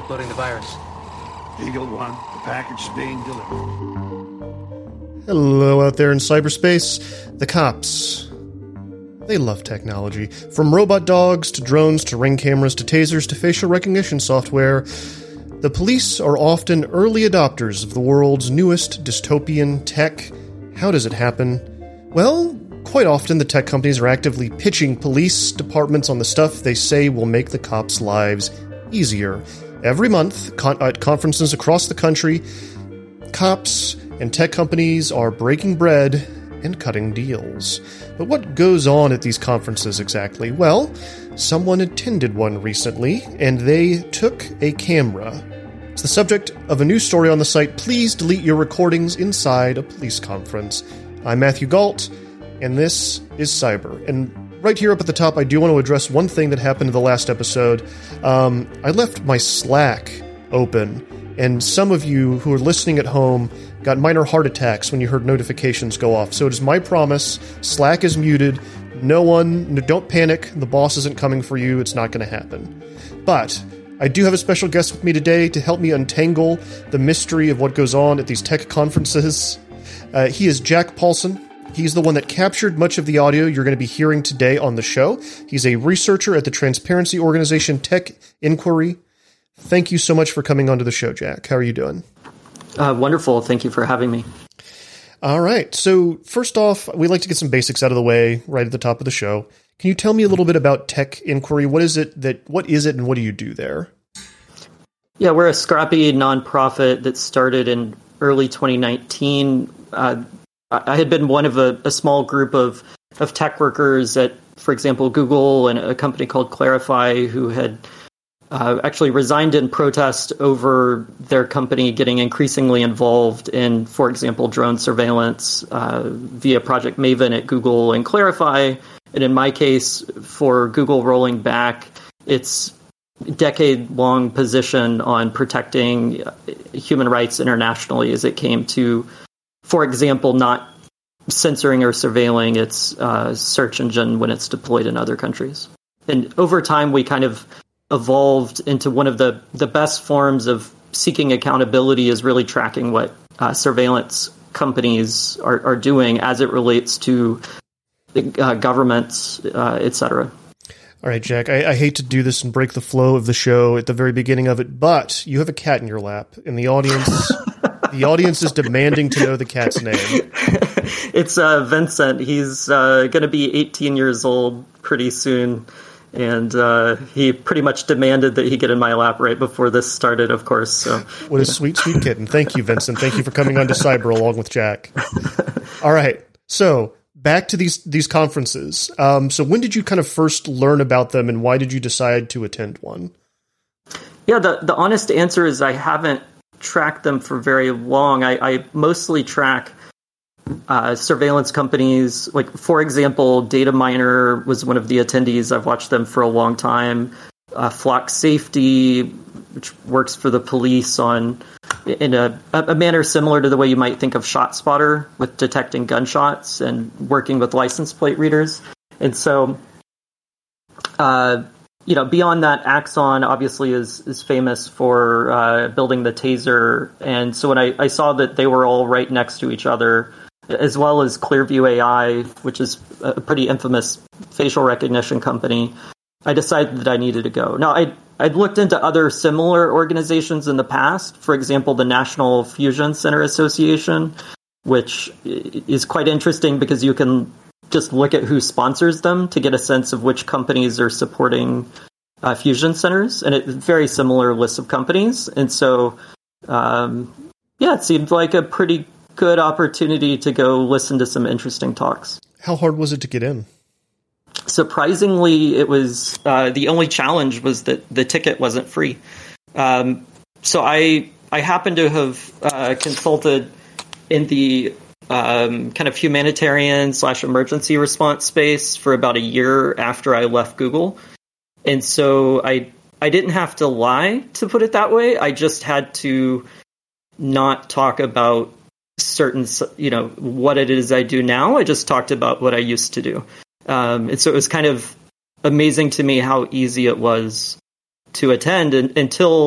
uploading the virus. Eagle 1, the package is being delivered. Hello out there in cyberspace. The cops. They love technology. From robot dogs to drones to ring cameras to tasers to facial recognition software, the police are often early adopters of the world's newest dystopian tech. How does it happen? Well, quite often the tech companies are actively pitching police departments on the stuff they say will make the cops' lives easier. Every month, at conferences across the country, cops and tech companies are breaking bread and cutting deals. But what goes on at these conferences exactly? Well, someone attended one recently, and they took a camera. It's the subject of a new story on the site, Please Delete Your Recordings Inside a Police Conference. I'm Matthew Galt, and this is Cyber. And right here up at the top, I do want to address one thing that happened in the last episode. I left my Slack open, and some of you who are listening at home got minor heart attacks when you heard notifications go off. So it is my promise, Slack is muted. Don't panic. The boss isn't coming for you. It's not going to happen. But I do have a special guest with me today to help me untangle the mystery of what goes on at these tech conferences. He is Jack Paulson. He's the one that captured much of the audio you're going to be hearing today on the show. He's a researcher at the transparency organization Tech Inquiry. Thank you so much for coming onto the show, Jack. How are you doing? Wonderful. Thank you for having me. All right. So first off, we'd like to get some basics out of the way right at the top of the show. Can you tell me a little bit about Tech Inquiry? What is it and what do you do there? Yeah, we're a scrappy nonprofit that started in early 2019. I had been one of a small group of tech workers at, for example, Google and a company called Clarify, who had actually resigned in protest over their company getting increasingly involved in, for example, drone surveillance via Project Maven at Google and Clarify. And in my case, for Google rolling back its decade-long position on protecting human rights internationally as it came to, for example, not censoring or surveilling its search engine when it's deployed in other countries. And over time, we kind of evolved into one of the best forms of seeking accountability is really tracking what surveillance companies are doing as it relates to governments, et cetera. All right, Jack, I hate to do this and break the flow of the show at the very beginning of it, but you have a cat in your lap, and the audience is demanding to know the cat's name. It's Vincent. He's going to be 18 years old pretty soon. And he pretty much demanded that he get in my lap right before this started, of course. So, what a sweet, sweet kitten. Thank you, Vincent. Thank you for coming on to Cyber along with Jack. All right. So back to these conferences. So when did you kind of first learn about them, and why did you decide to attend one? Yeah, the honest answer is I haven't tracked them for very long. I mostly track surveillance companies, like, for example, Dataminr was one of the attendees. I've watched them for a long time. Flock Safety, which works for the police in a manner similar to the way you might think of ShotSpotter with detecting gunshots and working with license plate readers. And so, beyond that, Axon obviously is famous for building the taser. And so when I saw that they were all right next to each other, as well as Clearview AI, which is a pretty infamous facial recognition company, I decided that I needed to go. Now, I'd looked into other similar organizations in the past, for example, the National Fusion Center Association, which is quite interesting because you can just look at who sponsors them to get a sense of which companies are supporting fusion centers, and it's very similar list of companies. And so, it seemed like a pretty good opportunity to go listen to some interesting talks. How hard was it to get in? Surprisingly, it was the only challenge was that the ticket wasn't free. So I happen to have consulted in the kind of humanitarian / emergency response space for about a year after I left Google. And so I didn't have to lie, to put it that way. I just had to not talk about certain, what it is I do now. I just talked about what I used to do. And so it was kind of amazing to me how easy it was to attend until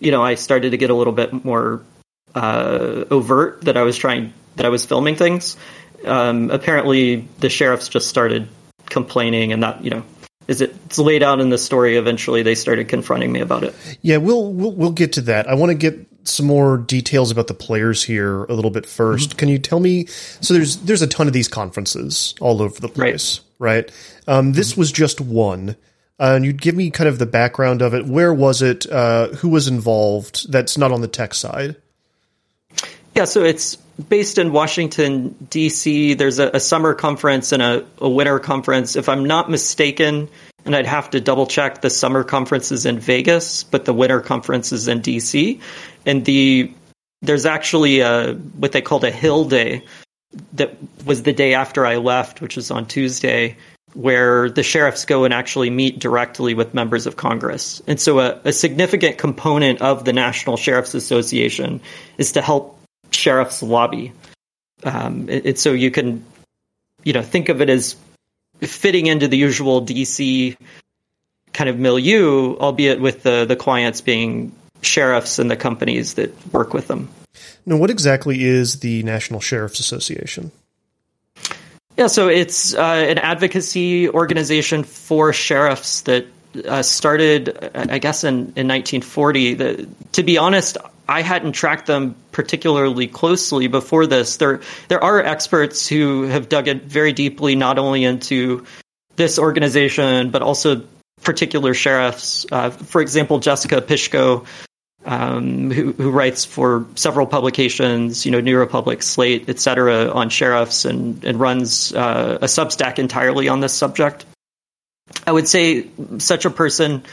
I started to get a little bit more overt that I was filming things. Apparently the sheriffs just started complaining, and that, it's laid out in the story. Eventually they started confronting me about it. Yeah, we'll get to that. I want to get some more details about the players here a little bit first. Mm-hmm. Can you tell me, so there's a ton of these conferences all over the place, right? This was just one. And you'd give me kind of the background of it. Where was it? Who was involved? That's not on the tech side. Yeah, so it's based in Washington, D.C. There's a summer conference and a winter conference. If I'm not mistaken, and I'd have to double check, the summer conference is in Vegas, but the winter conference is in D.C. And there's actually what they called a Hill Day that was the day after I left, which was on Tuesday, where the sheriffs go and actually meet directly with members of Congress. And so a significant component of the National Sheriff's Association is to help sheriffs lobby. And so you can, think of it as fitting into the usual DC kind of milieu, albeit with the clients being sheriffs and the companies that work with them. Now, what exactly is the National Sheriff's Association? Yeah, so it's an advocacy organization for sheriffs that started, I guess, in 1940. To be honest, I hadn't tracked them particularly closely before this. There are experts who have dug in very deeply, not only into this organization, but also particular sheriffs. For example, Jessica Pishko, who writes for several publications, New Republic, Slate, etc., on sheriffs, and runs a Substack entirely on this subject. I would say such a person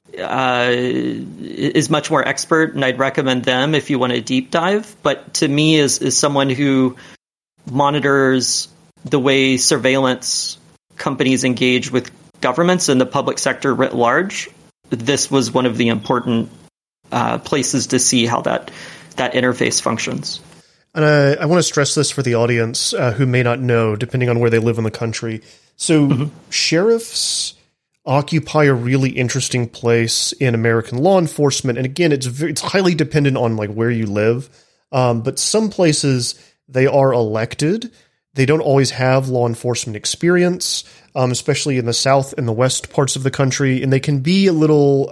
is much more expert, and I'd recommend them if you want a deep dive. But to me, is someone who monitors the way surveillance companies engage with governments and the public sector writ large. This was one of the important places to see how that interface functions. And I want to stress this for the audience who may not know, depending on where they live in the country. So sheriffs occupy a really interesting place in American law enforcement. And again, it's highly dependent on where you live. But some places they are elected. They don't always have law enforcement experience, especially in the South and the West parts of the country. And they can be a little,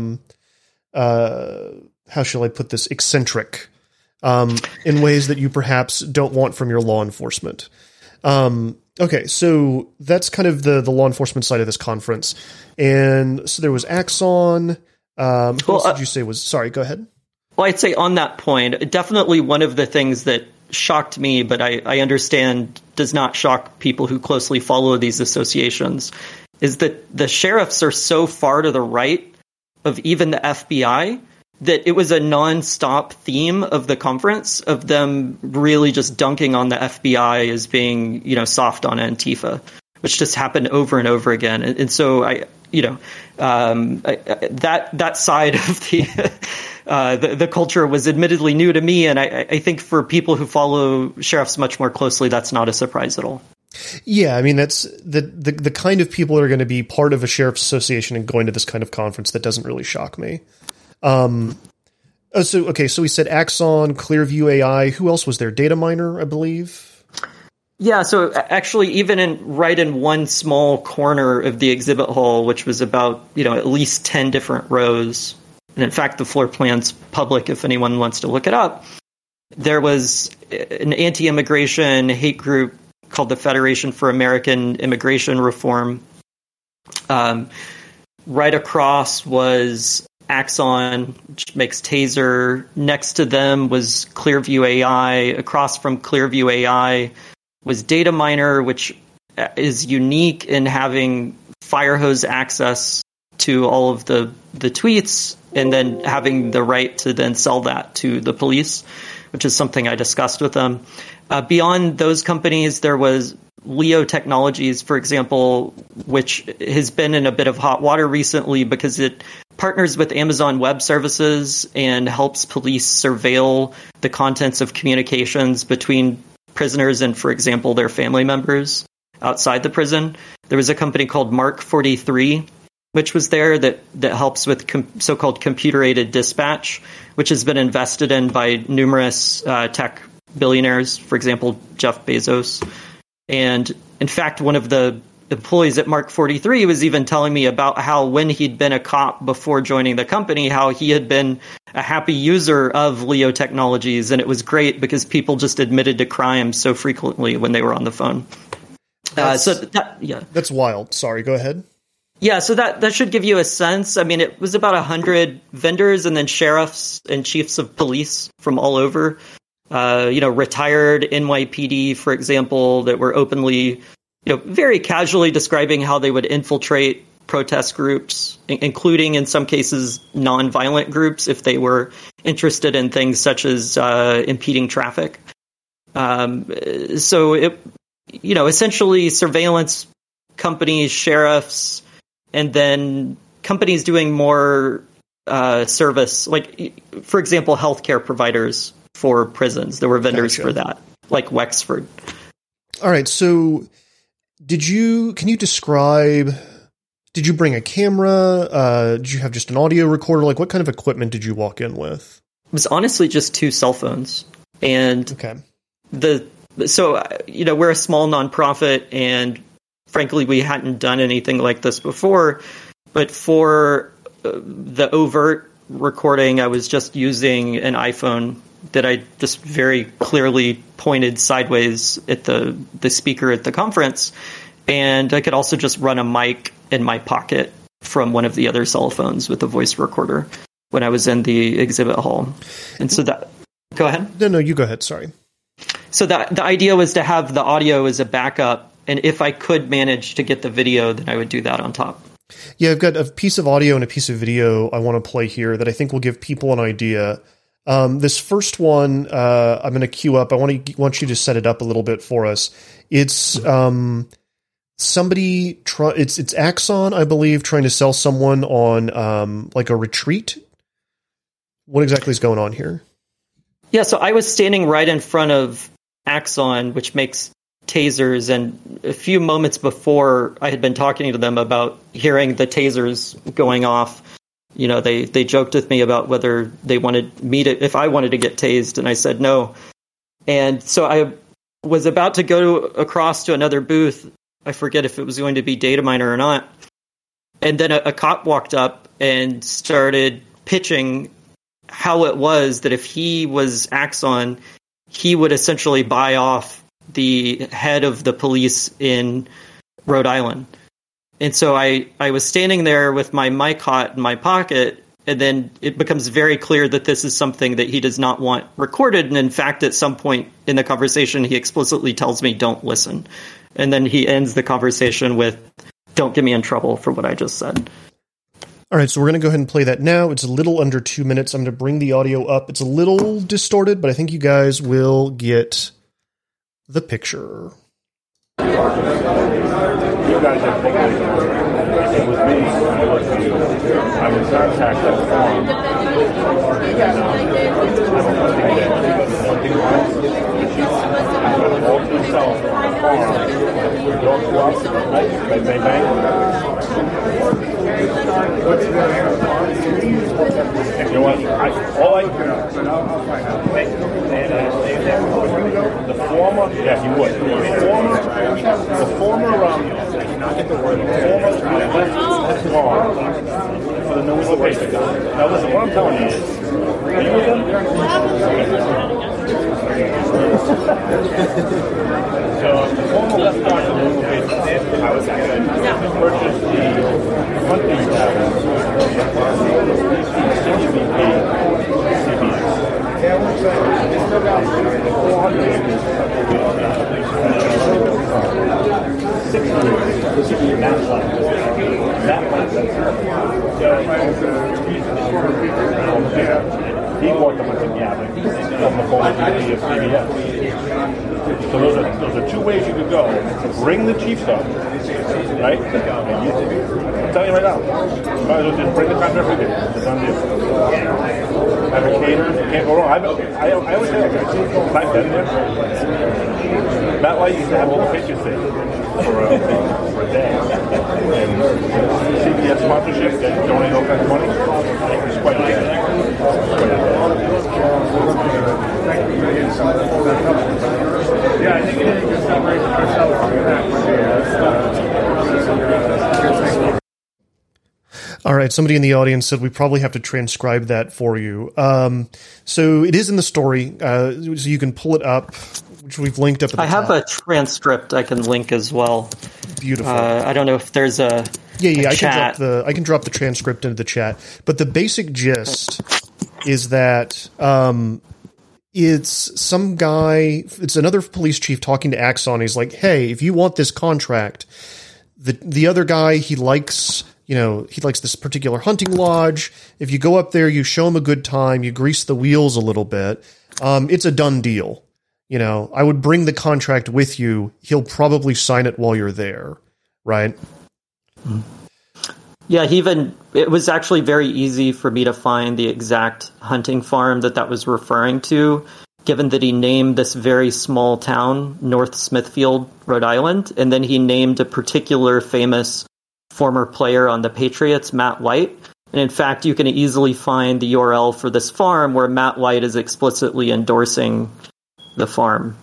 how shall I put this, eccentric in ways that you perhaps don't want from your law enforcement. Okay, so that's kind of the law enforcement side of this conference. And so there was Axon. Who else did you say was... Sorry, go ahead. Well, I'd say on that point, definitely one of the things that shocked me, but I understand does not shock people who closely follow these associations, is that the sheriffs are so far to the right of even the FBI that it was a non-stop theme of the conference of them really just dunking on the FBI as being, soft on Antifa, which just happened over and over again. And so that side of the culture was admittedly new to me. And I think for people who follow sheriffs much more closely, that's not a surprise at all. Yeah, I mean, that's the kind of people that are going to be part of a sheriff's association and going to this kind of conference. That doesn't really shock me. So we said Axon, Clearview AI. Who else was there? Dataminr, I believe. Yeah, so actually, even in one small corner of the exhibit hall, which was about at least 10 different rows, and in fact, the floor plan's public if anyone wants to look it up. There was an anti-immigration hate group called the Federation for American Immigration Reform. Right across was Axon, which makes Taser. Next to them was Clearview AI. Across from Clearview AI was Dataminr, which is unique in having firehose access to all of the tweets and then having the right to then sell that to the police, which is something I discussed with them. Beyond those companies, there was Leo Technologies, for example, which has been in a bit of hot water recently because it partners with Amazon Web Services and helps police surveil the contents of communications between prisoners and, for example, their family members outside the prison. There was a company called Mark 43, which was there that helps with so-called computer-aided dispatch, which has been invested in by numerous tech billionaires, for example, Jeff Bezos. And in fact, one of the employees at Mark 43 was even telling me about how when he'd been a cop before joining the company, how he had been a happy user of Leo Technologies. And it was great because people just admitted to crime so frequently when they were on the phone. That's wild. Sorry, go ahead. Yeah, so that should give you a sense. I mean, it was about 100 vendors and then sheriffs and chiefs of police from all over. Retired NYPD, for example, that were openly, very casually describing how they would infiltrate protest groups, including in some cases nonviolent groups if they were interested in things such as impeding traffic. Essentially surveillance companies, sheriffs, and then companies doing more service, like, for example, healthcare providers for prisons. There were vendors for that, like Wexford. All right, so can you describe, did you bring a camera? Did you have just an audio recorder? Like, what kind of equipment did you walk in with? It was honestly just 2 cell phones. And okay. we're a small nonprofit, and frankly, we hadn't done anything like this before. But for the overt recording, I was just using an iPhone that I just very clearly pointed sideways at the speaker at the conference. And I could also just run a mic in my pocket from one of the other cell phones with a voice recorder when I was in the exhibit hall. And so go ahead. No, you go ahead. Sorry. So the idea was to have the audio as a backup. And if I could manage to get the video, then I would do that on top. Yeah, I've got a piece of audio and a piece of video I want to play here that I think will give people an idea. This first one, I'm going to queue up. I want you to set it up a little bit for us. It's it's Axon, I believe, trying to sell someone on like a retreat. What exactly is going on here? Yeah, so I was standing right in front of Axon, which makes tasers, and a few moments before I had been talking to them about hearing the tasers going off. They joked with me about whether they wanted me if I wanted to get tased, and I said no. And so I was about to go across to another booth. I forget if it was going to be Dataminr or not. And then a cop walked up and started pitching how it was that if he was Axon, he would essentially buy off the head of the police in Rhode Island. And so I was standing there with my mic hot in my pocket, and then it becomes very clear that this is something that he does not want recorded. And in fact, at some point in the conversation, he explicitly tells me, don't listen. And then he ends the conversation with, don't get me in trouble for what I just said. All right, so we're going to go ahead and play that now. It's a little under 2 minutes. I'm going to bring the audio up. It's a little distorted, but I think you guys will get the picture. You guys have taken it. It was me. I was contacted at the farm. All to himself on the farm. Don't go out. Bang, bang, bang. You know what? The former, yeah, he would. The former left farm for the new location. Now listen, what I'm telling you is, are you with them? So the former left farm for the new location. I was going to purchase the hunting cabin. He bought the hunting cabin from the former VP of CBS. So those are two ways you could go. Bring the chiefs up, right? I'm telling you right now. Just bring the contract with you. It's on you. Have a caterer. You can't go wrong. I always say that. I've been there. Matt White used to have all the pictures there for a day. And CBS sponsorship, that donate all kinds of money. I think it's quite Yeah, I think it just separates ourselves from that. All right, somebody in the audience said we probably have to transcribe that for you. So it is in the story, so you can pull it up, which we've linked up at the I have top. a transcript I can link as well. Beautiful. I don't know if there's a chat. I can drop the transcript into the chat. But the basic gist is that it's some guy, it's another police chief talking to Axon. He's like, hey, if you want this contract, the other guy, he likes this particular hunting lodge. If you go up there, you show him a good time, you grease the wheels a little bit, it's a done deal. I would bring the contract with you. He'll probably sign it while you're there, right? Yeah, it was actually very easy for me to find the exact hunting farm that was referring to, given that he named this very small town, North Smithfield, Rhode Island, and then he named a particular famous former player on the Patriots, Matt White. And in fact, you can easily find the URL for this farm where Matt White is explicitly endorsing the farm.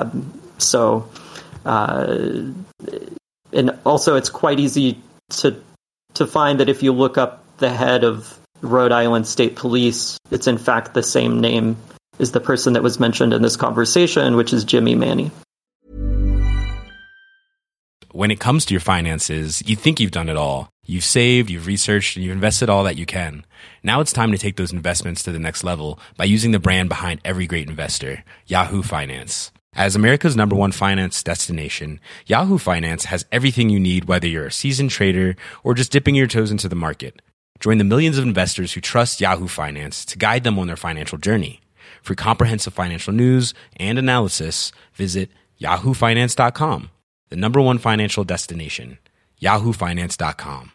And also it's quite easy to find that if you look up the head of Rhode Island State Police, it's in fact the same name as the person that was mentioned in this conversation, which is Jimmy Manny. When it comes to your finances, you think you've done it all. You've saved, you've researched, and you've invested all that you can. Now it's time to take those investments to the next level by using the brand behind every great investor, Yahoo Finance. As America's #1 finance destination, Yahoo Finance has everything you need, whether you're a seasoned trader or just dipping your toes into the market. Join the millions of investors who trust Yahoo Finance to guide them on their financial journey. For comprehensive financial news and analysis, visit yahoofinance.com. The #1 financial destination, yahoofinance.com.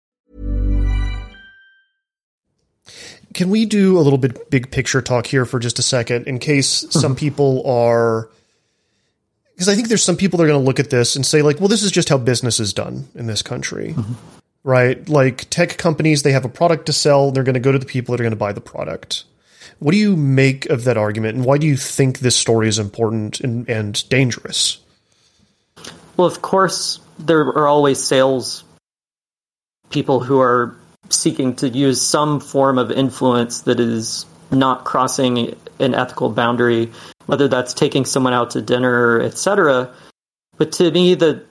Can we do a little bit big picture talk here for just a second, in case some people are... Because I think there's some people that are going to look at this and say, like, well, this is just how business is done in this country, right? Like, tech companies, they have a product to sell, they're going to go to the people that are going to buy the product. What do you make of that argument, and why do you think this story is important and dangerous? Well, of course, there are always sales people who are seeking to use some form of influence that is not crossing an ethical boundary, whether that's taking someone out to dinner, etc. But to me, the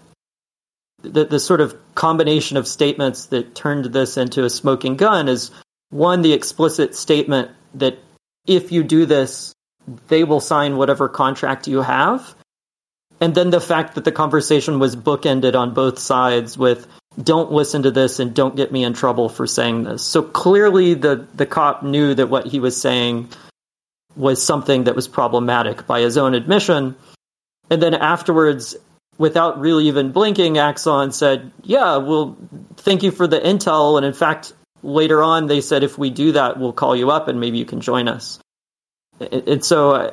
sort of combination of statements that turned this into a smoking gun is, one, the explicit statement that if you do this, they will sign whatever contract you have. And then the fact that the conversation was bookended on both sides with, don't listen to this and don't get me in trouble for saying this. So clearly the cop knew that what he was saying was something that was problematic by his own admission. And then afterwards, without really even blinking, Axon said, yeah, well, thank you for the intel. And in fact, later on, they said, if we do that, we'll call you up and maybe you can join us. And so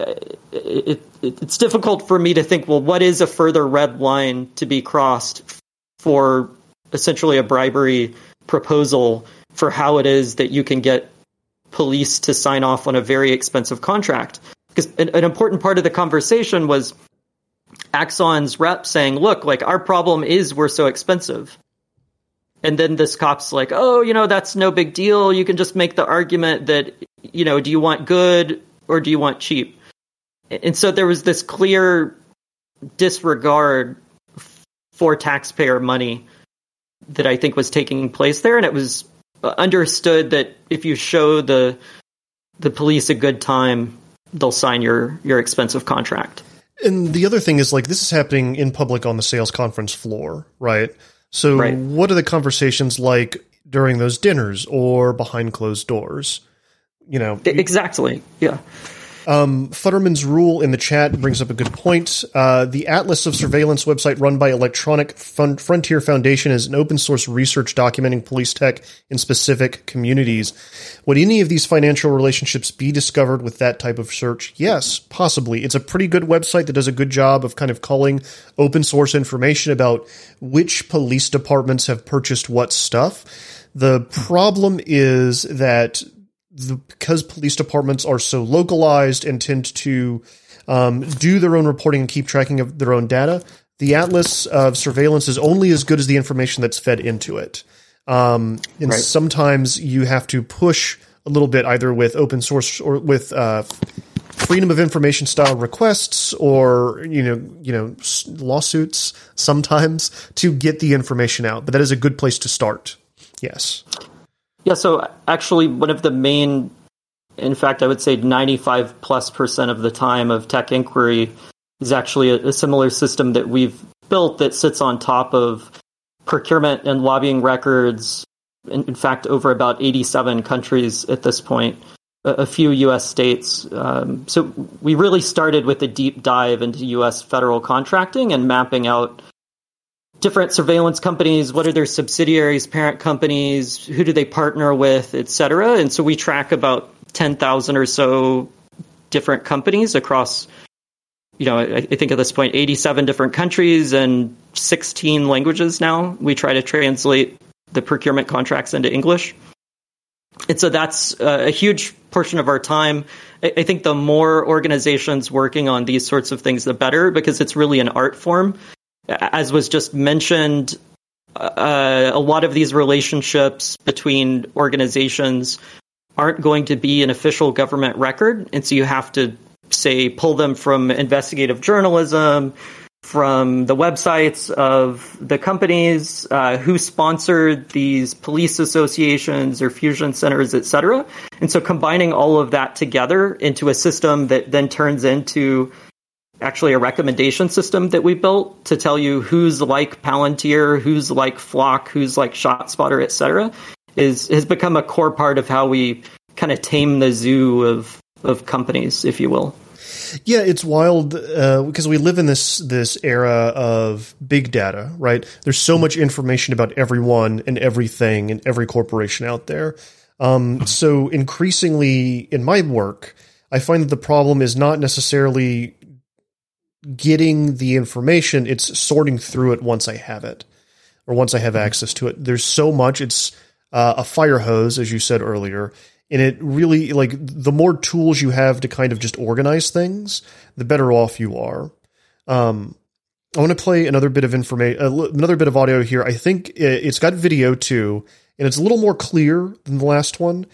it's difficult for me to think, well, what is a further red line to be crossed for essentially a bribery proposal for how it is that you can get police to sign off on a very expensive contract? Because an important part of the conversation was Axon's rep saying, look, like, our problem is we're so expensive. And then this cop's like, oh, that's no big deal. You can just make the argument that, do you want good or do you want cheap? And so there was this clear disregard for taxpayer money that I think was taking place there. And it was understood that if you show the police a good time, they'll sign your expensive contract. And the other thing is, like, this is happening in public on the sales conference floor, right? So Right. What are the conversations like during those dinners or behind closed doors? Exactly. Yeah. Futterman's Rule in the chat brings up a good point. The Atlas of Surveillance website run by Electronic Frontier Foundation is an open source research documenting police tech in specific communities. Would any of these financial relationships be discovered with that type of search? Yes, possibly. It's a pretty good website that does a good job of kind of culling open source information about which police departments have purchased what stuff. The problem is that because police departments are so localized and tend to do their own reporting and keep tracking of their own data, the atlas of surveillance is only as good as the information that's fed into it. And sometimes you have to push a little bit, either with open source or with freedom of information style requests, or lawsuits sometimes, to get the information out. But that is a good place to start. Yes. Yeah. So actually, one of the main, in fact, I would say 95+% of the time of tech inquiry is actually a similar system that we've built that sits on top of procurement and lobbying records. In fact, over about 87 countries at this point, a few U.S. states. So we really started with a deep dive into U.S. federal contracting and mapping out different surveillance companies, what are their subsidiaries, parent companies, who do they partner with, et cetera. And so we track about 10,000 or so different companies across, I think at this point, 87 different countries and 16 languages now. We try to translate the procurement contracts into English. And so that's a huge portion of our time. I think the more organizations working on these sorts of things, the better, because it's really an art form. As was just mentioned, a lot of these relationships between organizations aren't going to be an official government record. And so you have to, say, pull them from investigative journalism, from the websites of the companies, who sponsored these police associations or fusion centers, et cetera. And so combining all of that together into a system that then turns into actually a recommendation system that we built to tell you who's like Palantir, who's like Flock, who's like ShotSpotter, et cetera, has become a core part of how we kind of tame the zoo of companies, if you will. Yeah, it's wild because we live in this era of big data, right? There's so much information about everyone and everything and every corporation out there. So increasingly in my work, I find that the problem is not necessarily getting the information, it's sorting through it once I have it, or once I have access to it. There's so much, it's a fire hose, as you said earlier, and it really, the more tools you have to kind of just organize things, the better off you are. I want to play another bit of another bit of audio here. I think it's got video too, and it's a little more clear than the last one.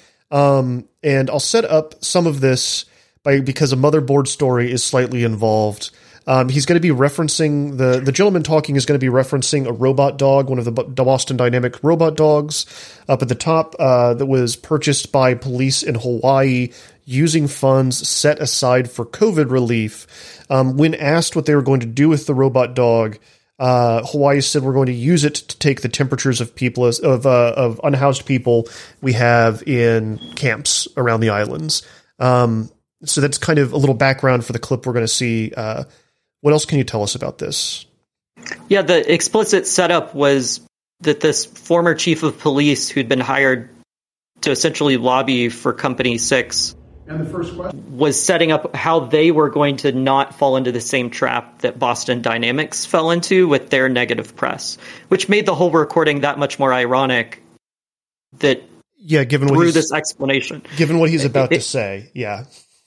And I'll set up some of this because a motherboard story is slightly involved. He's going to be referencing, the gentleman talking is going to be referencing a robot dog, one of the Boston Dynamic robot dogs up at the top, that was purchased by police in Hawaii using funds set aside for COVID relief. When asked what they were going to do with the robot dog, Hawaii said, we're going to use it to take the temperatures of people, of unhoused people we have in camps around the islands. So that's kind of a little background for the clip we're going to see. What else can you tell us about this? Yeah, the explicit setup was that this former chief of police who'd been hired to essentially lobby for Company 6 And the first question was setting up how they were going to not fall into the same trap that Boston Dynamics fell into with their negative press, which made the whole recording that much more ironic that given through this explanation. Given what he's about to say, yeah.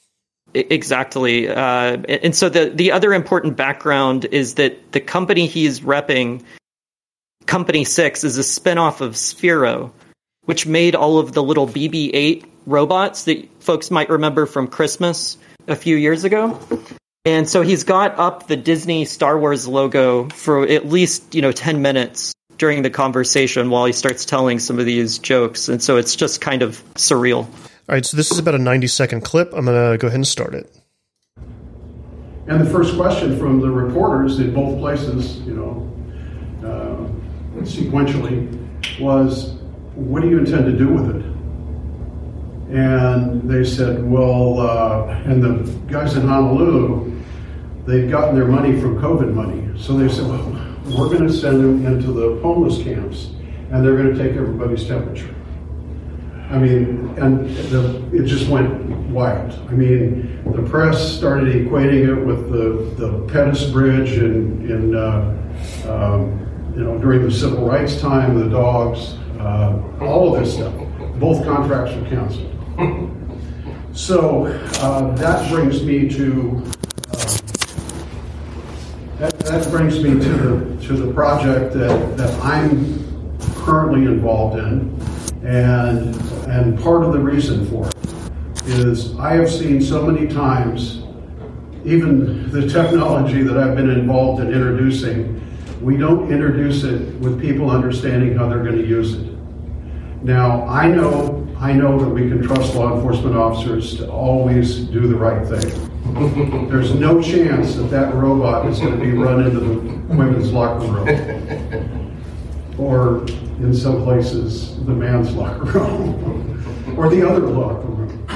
Exactly. And so the other important background is that the company he's repping, Company 6, is a spinoff of Sphero, which made all of the little BB-8 robots that folks might remember from Christmas a few years ago. And so he's got up the Disney Star Wars logo for at least, 10 minutes during the conversation while he starts telling some of these jokes. And so it's just kind of surreal. All right, so this is about a 90-second clip. I'm going to go ahead and start it. And the first question from the reporters in both places, sequentially, was, what do you intend to do with it? And they said, and the guys in Honolulu, they'd gotten their money from COVID money. So they said, we're going to send them into the homeless camps, and they're going to take everybody's temperature. I mean, it just went wild. I mean, the press started equating it with the Pettus Bridge during the civil rights time, the dogs. all of this stuff. Both contracts were canceled. So that brings me to the project that I'm currently involved in, and part of the reason for it is I have seen so many times, even the technology that I've been involved in introducing, we don't introduce it with people understanding how they're going to use it. Now, I know that we can trust law enforcement officers to always do the right thing. There's no chance that robot is going to be run into the women's locker room, or in some places, the man's locker room, or the other locker room.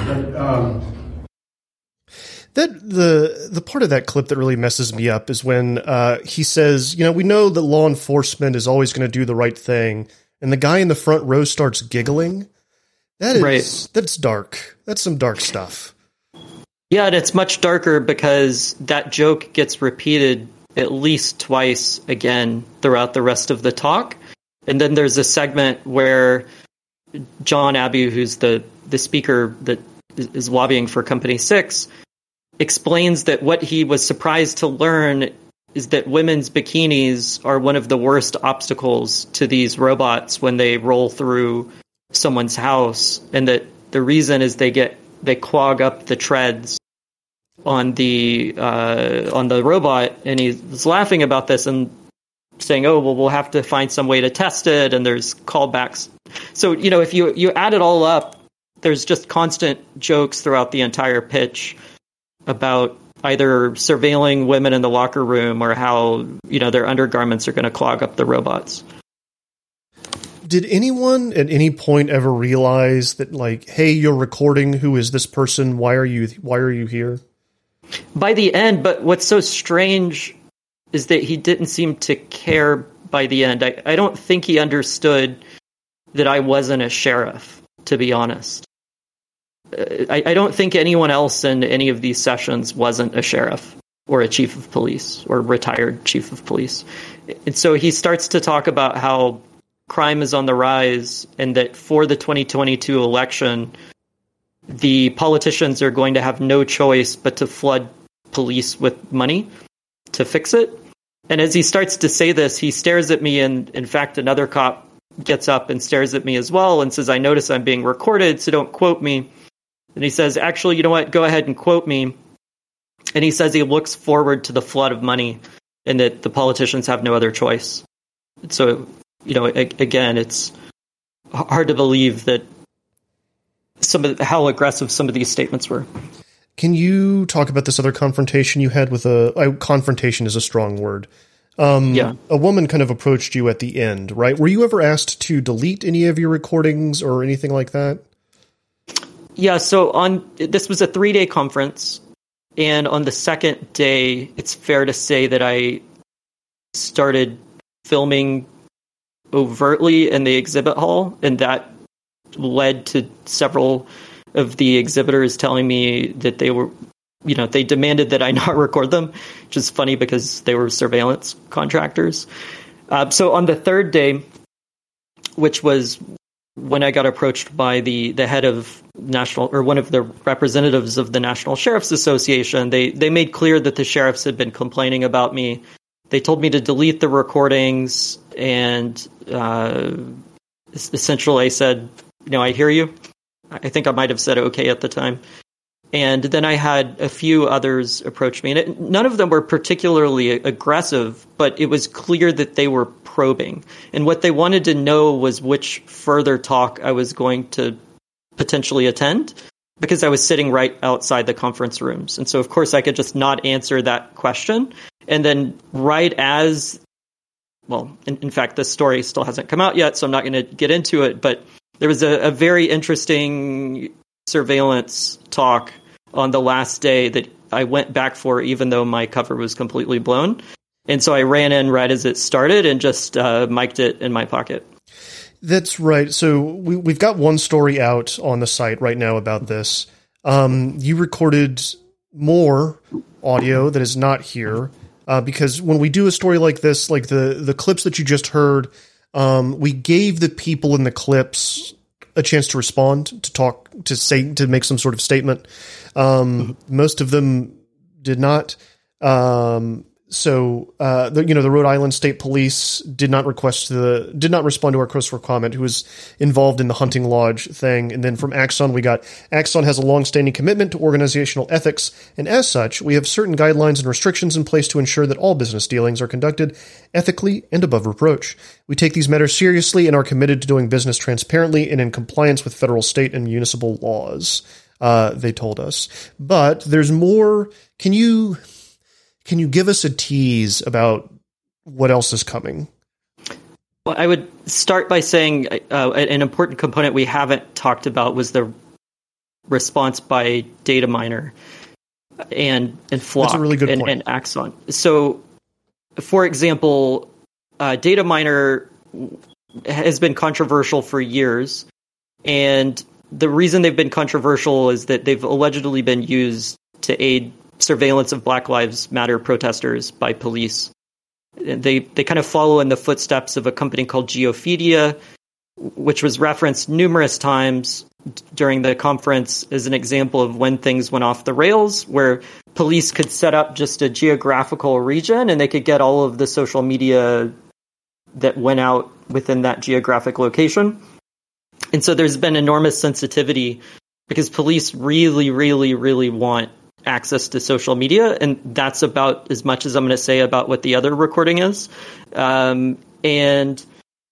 The part of that clip that really messes me up is when he says, we know that law enforcement is always going to do the right thing, and the guy in the front row starts giggling. That's dark. That's some dark stuff. Yeah, and it's much darker because that joke gets repeated at least twice again throughout the rest of the talk. And then there's a segment where John Abu, who's the speaker that is lobbying for Company 6, explains that what he was surprised to learn is that women's bikinis are one of the worst obstacles to these robots when they roll through someone's house, and that the reason is they clog up the treads on the robot. And he was laughing about this and saying, "Oh, well, we'll have to find some way to test it." And there's callbacks. So if you add it all up, there's just constant jokes throughout the entire pitch about either surveilling women in the locker room or how their undergarments are going to clog up the robots. Did anyone at any point ever realize that, hey, you're recording? Who is this person? Why are you here? By the end, but what's so strange is that he didn't seem to care by the end. I don't think he understood that I wasn't a sheriff, to be honest. I don't think anyone else in any of these sessions wasn't a sheriff or a chief of police or retired chief of police. And so he starts to talk about how crime is on the rise and that for the 2022 election, the politicians are going to have no choice but to flood police with money to fix it. And as he starts to say this, he stares at me, and in fact, another cop gets up and stares at me as well and says, "I notice I'm being recorded, so don't quote me." And he says, "Actually, you know what? Go ahead and quote me." And he says he looks forward to the flood of money and that the politicians have no other choice. So, again, it's hard to believe that how aggressive some of these statements were. Can you talk about this other confrontation you had with confrontation is a strong word. Yeah. A woman kind of approached you at the end, right? Were you ever asked to delete any of your recordings or anything like that? Yeah, so this was a 3-day conference, and on the second day, it's fair to say that I started filming overtly in the exhibit hall, and that led to several of the exhibitors telling me that they were, they demanded that I not record them, which is funny because they were surveillance contractors. So on the third day, which was when I got approached by the head of one of the representatives of the National Sheriff's Association, they made clear that the sheriffs had been complaining about me. They told me to delete the recordings, and essentially I said, I hear you. I think I might have said okay at the time. And then I had a few others approach me, and none of them were particularly aggressive, but it was clear that they were probing. And what they wanted to know was which further talk I was going to potentially attend, because I was sitting right outside the conference rooms. And so, of course, I could just not answer that question. And then in fact, this story still hasn't come out yet, so I'm not going to get into it, but there was a very interesting surveillance talk on the last day that I went back for, even though my cover was completely blown. And so I ran in right as it started and just mic'd it in my pocket. That's right. So we've got one story out on the site right now about this. You recorded more audio that is not here because when we do a story like this, like the clips that you just heard, We gave the people in the clips a chance to respond, to talk, to make some sort of statement. Most of them did not. The Rhode Island State Police did not respond to our request for comment, who was involved in the hunting lodge thing. And then from Axon, we got Axon has a long-standing commitment to organizational ethics, and as such, we have certain guidelines and restrictions in place to ensure that all business dealings are conducted ethically and above reproach. We take these matters seriously and are committed to doing business transparently and in compliance with federal, state, and municipal laws. They told us. But there's more. Can you give us a tease about what else is coming? Well, I would start by saying an important component we haven't talked about was the response by Dataminr and Flock. That's a really good point. And Axon. So, for example, Dataminr has been controversial for years, and the reason they've been controversial is that they've allegedly been used to aid surveillance of Black Lives Matter protesters by police. They kind of follow in the footsteps of a company called Geophedia, which was referenced numerous times during the conference as an example of when things went off the rails, where police could set up just a geographical region and they could get all of the social media that went out within that geographic location. And so there's been enormous sensitivity because police really, really, really want access to social media, and that's about as much as I'm going to say about what the other recording is. And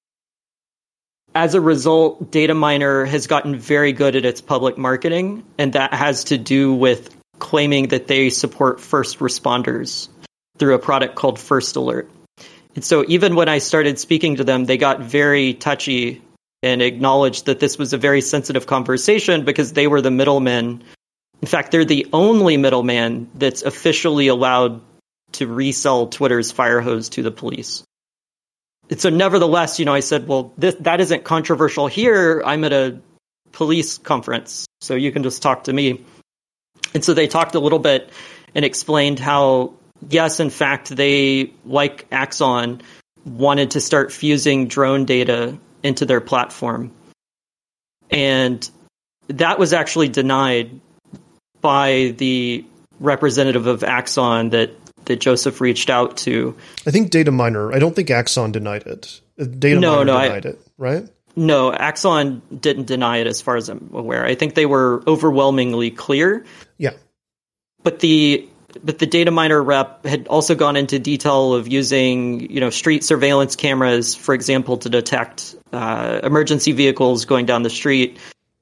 as a result, Dataminr has gotten very good at its public marketing, and that has to do with claiming that they support first responders through a product called First Alert. And so even when I started speaking to them, they got very touchy and acknowledged that this was a very sensitive conversation because they were the middlemen. In fact, they're the only middleman that's officially allowed to resell Twitter's firehose to the police. And so nevertheless, I said, well, that isn't controversial here. I'm at a police conference, so you can just talk to me. And so they talked a little bit and explained how, yes, in fact, they, like Axon, wanted to start fusing drone data into their platform. And that was actually denied by the representative of Axon that Joseph reached out to. I think Dataminr. I don't think Axon denied it. Dataminr denied it, right? No, Axon didn't deny it as far as I'm aware. I think they were overwhelmingly clear. Yeah. But the Dataminr rep had also gone into detail of using, street surveillance cameras, for example, to detect emergency vehicles going down the street.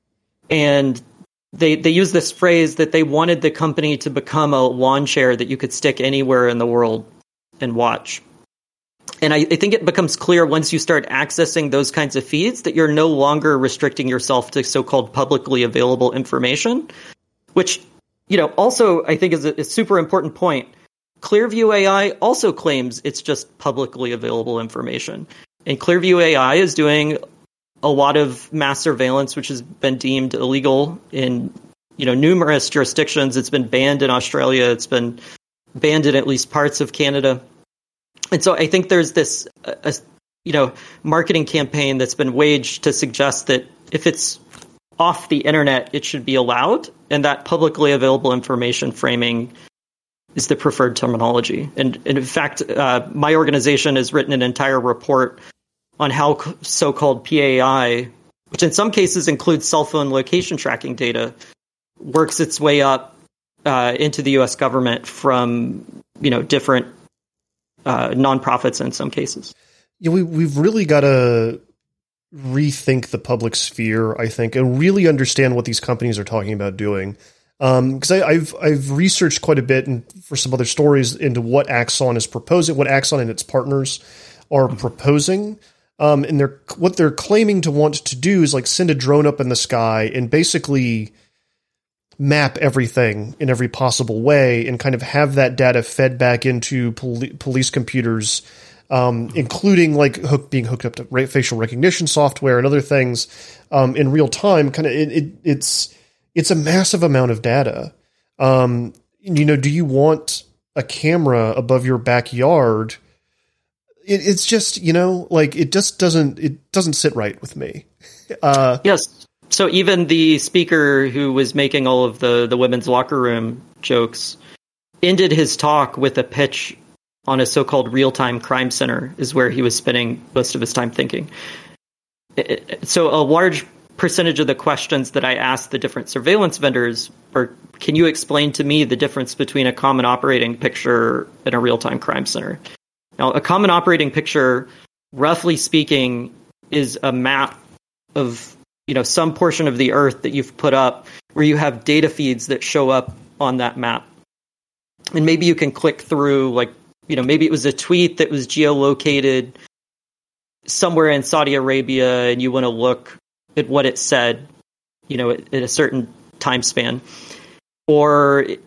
And They use this phrase that they wanted the company to become a lawn chair that you could stick anywhere in the world and watch. And I think it becomes clear once you start accessing those kinds of feeds that you're no longer restricting yourself to so-called publicly available information, which, also I think is a super important point. Clearview AI also claims it's just publicly available information. And Clearview AI is doing a lot of mass surveillance, which has been deemed illegal in, numerous jurisdictions. It's been banned in Australia. It's been banned in at least parts of Canada. And so I think there's this, marketing campaign that's been waged to suggest that if it's off the internet, it should be allowed. And that publicly available information framing is the preferred terminology. And in fact, my organization has written an entire report on how so-called PAI, which in some cases includes cell phone location tracking data, works its way up into the U.S. government from, different nonprofits in some cases. Yeah, we've really got to rethink the public sphere, I think, and really understand what these companies are talking about doing. Because I've researched quite a bit and for some other stories into what Axon is proposing, what Axon and its partners are proposing. And what they're claiming to want to do is like send a drone up in the sky and basically map everything in every possible way and kind of have that data fed back into police computers, including like being hooked up to facial recognition software and other things in real time. Kind of it's a massive amount of data. Do you want a camera above your backyard? it's just, like it just doesn't sit right with me. Yes. So even the speaker who was making all of the women's locker room jokes ended his talk with a pitch on a so-called real-time crime center, is where he was spending most of his time thinking. So a large percentage of the questions that I asked the different surveillance vendors were, can you explain to me the difference between a common operating picture and a real-time crime center? Now, a common operating picture, roughly speaking, is a map of some portion of the Earth that you've put up where you have data feeds that show up on that map. And maybe you can click through, maybe it was a tweet that was geolocated somewhere in Saudi Arabia and you want to look at what it said, at a certain time span. Or, in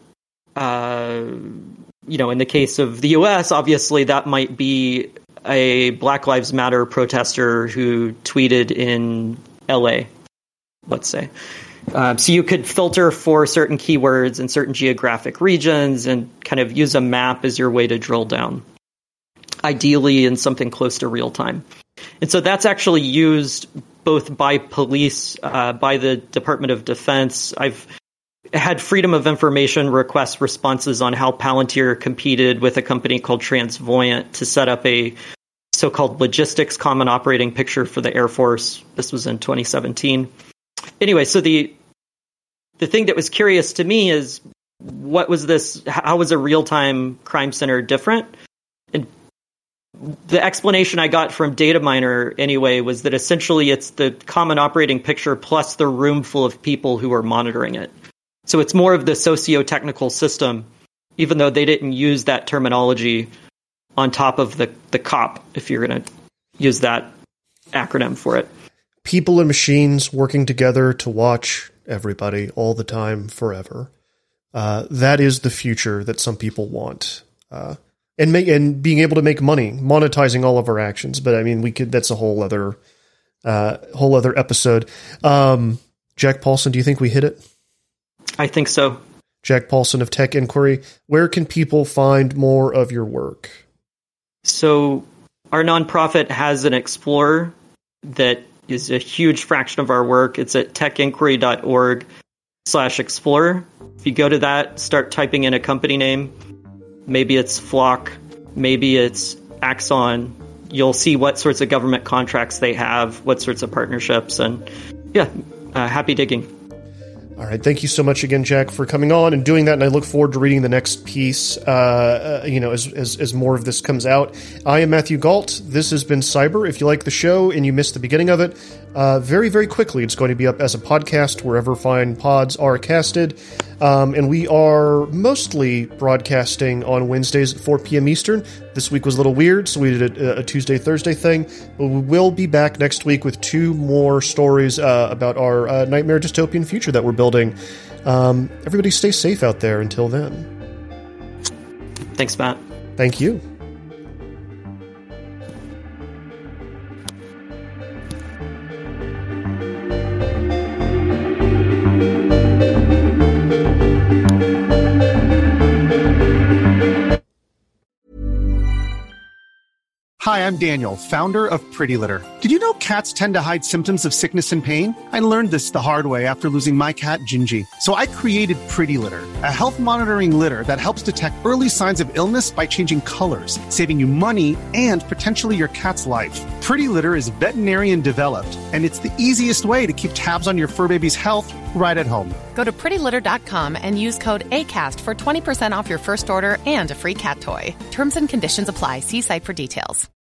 the case of the US, obviously that might be a Black Lives Matter protester who tweeted in LA, let's say. So you could filter for certain keywords in certain geographic regions and kind of use a map as your way to drill down, ideally in something close to real time. And so that's actually used both by police, by the Department of Defense. I've had Freedom of Information request responses on how Palantir competed with a company called Transvoyant to set up a so-called logistics common operating picture for the Air Force. This was in 2017. Anyway, so the thing that was curious to me is, what was this? How was a real-time crime center different? And the explanation I got from Dataminr anyway was that essentially it's the common operating picture plus the room full of people who are monitoring it. So it's more of the socio-technical system, even though they didn't use that terminology on top of the COP, if you're going to use that acronym for it. People and machines working together to watch everybody all the time, forever. That is the future that some people want. And being able to make money, monetizing all of our actions. But I mean, that's a whole other episode. Jack Paulson, do you think we hit it? I think so. Jack Paulson of Tech Inquiry. Where can people find more of your work? So our nonprofit has an Explorer that is a huge fraction of our work. It's at techinquiry.org/explorer. If you go to that, start typing in a company name. Maybe it's Flock, maybe it's Axon. You'll see what sorts of government contracts they have, what sorts of partnerships, and happy digging. All right. Thank you so much again, Jack, for coming on and doing that. And I look forward to reading the next piece, as more of this comes out. I am Matthew Gault. This has been Cyber. If you like the show and you missed the beginning of it, very, very quickly, it's going to be up as a podcast wherever fine pods are casted. And we are mostly broadcasting on Wednesdays at 4 p.m. Eastern. This week was a little weird, so we did a Tuesday-Thursday thing. But we will be back next week with 2 more stories about our nightmare dystopian future that we're building. Everybody stay safe out there until then. Thanks, Matt. Thank you. Hi, I'm Daniel, founder of Pretty Litter. Did you know cats tend to hide symptoms of sickness and pain? I learned this the hard way after losing my cat, Gingy. So I created Pretty Litter, a health monitoring litter that helps detect early signs of illness by changing colors, saving you money and potentially your cat's life. Pretty Litter is veterinarian developed, and it's the easiest way to keep tabs on your fur baby's health right at home. Go to prettylitter.com and use code ACAST for 20% off your first order and a free cat toy. Terms and conditions apply. See site for details.